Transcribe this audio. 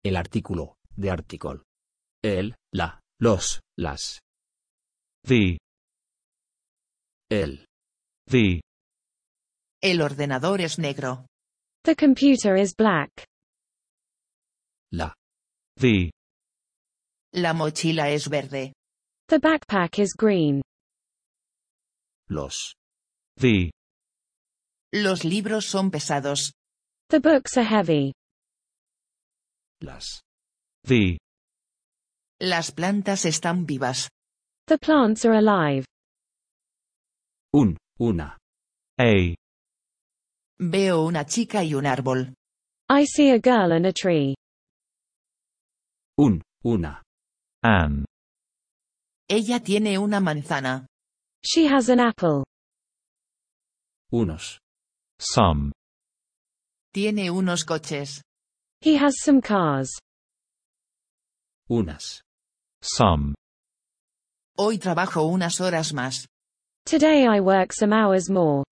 El artículo, the article. El, la, los, las. The. El. The. El ordenador es negro. The computer is black. La. The. La mochila es verde. The backpack is green. Los. The. Los libros son pesados. The books are heavy. Las. The. Las plantas están vivas. The plants are alive. Una. A. Veo una chica y un árbol. I see a girl and a tree. Una. An. Ella tiene una manzana. She has an apple. Unos. Some. Tiene unos coches. He has some cars. Unas. Some. Hoy trabajo unas horas más. Today I work some hours more.